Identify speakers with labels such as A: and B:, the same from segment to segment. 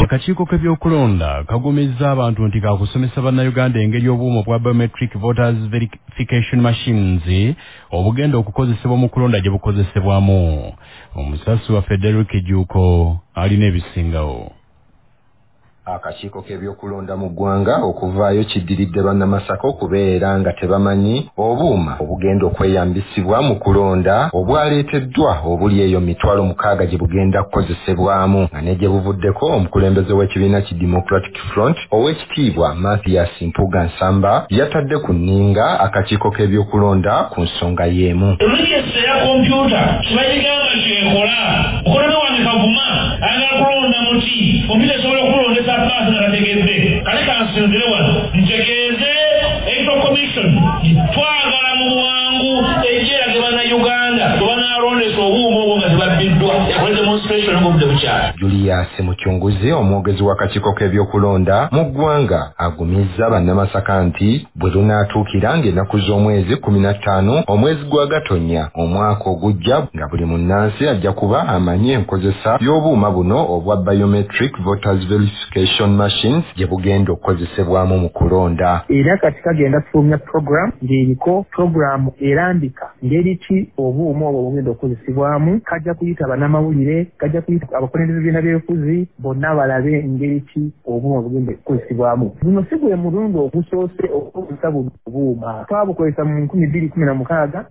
A: Akakiiko k'ebyokulonda kagumizza abantu nti kakusomesa bannayuganda engeri obuuma bwa biometric voters verification machines obugenda okukozesebwa mu kulonda gye bukozesebwamu. Omusasi wa Frederick Juko alina ebisingawo.
B: Akakiiko k'ebyokulonda mu ggwanga okuvaayo kiddiridde bannamasaka okubeera nga tebamanyi obuuma obugenda okweyambisibwa mu kulonda obwaleeteddwa obuli eyo 60,000 gye bugenda kukozesebwamu nga ne gye buvuddeko omukulembeze w'ekibiina ki Democratic Front ow'ekitiibwa Mathias Mpuga Nsamba yatadde ku nninga akakiiko k'ebyokulonda ku nsonga y'emu.
C: Register ya kompyuta kibayigamba kyekola okolera wandika vuma agakulonda muti kompyuta esobola okulondesa paasi nga nategedde kale kansinzire wano ntegeeze electoral commission twagala mu bwangu ejjera ge bannayuganda bwe banaalondesa obuuma obwo nga tebabbiddwa yakola demonstration ng'obudde bukyali.
B: Julius Mukyunguzi omwogezi w'akakiiko k'ebyokulonda mu ggwanga agumizza bannamasaka nti bwe lunaatuukira ng'ennaku z'omwezi 15 omwezi gwa Gatonnya omwaka ogujja nga buli munnansi ajja kuba amanyi enkozesa y'obuuma buno obwa biometric voters verification machines gye bugenda okukozesebwamu mu kulonda.
D: Era kati kagenda kufulumya program ng'eriko program erambika ngeri ki obuuma obwo bugenda okukozesebwamu, kajja kuyita bannamawulire, kajja kuyita abakulembeze b'ebibiina by'ebyobufuzi bonna balabe engeri ki obuuma bugenda okukozesebwamu. Buno si gwe mulundi ogusoose okukozesa buno obuuma. Twabukozesa mu 2016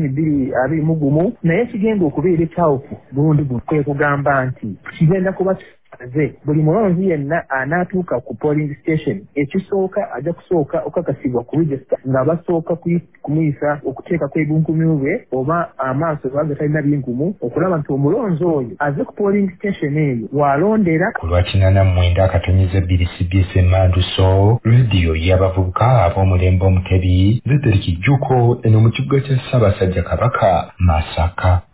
D: 2021 naye kigenda okubeera ekyawufu burundi buno kwe kugamba nti kigenda kuba buli mulonzi yenna anaatuuka ku polling station ekisooka ajja kusooka okakasibwa ku register nga basooka kumuyisa okuteekako ebinkumu bye oba amaaso baga talina binkumu okulaba nti omulonzi oyo aze ku polling station eyo waalondera.
B: Ku lwa 89 akatonnyeze 2 CBS Manduso rediyo y'abavubuka ab'omulembe Omutebi Frederick Juko eno mu kibuga kya Ssaabasajja Kabaka Masaka.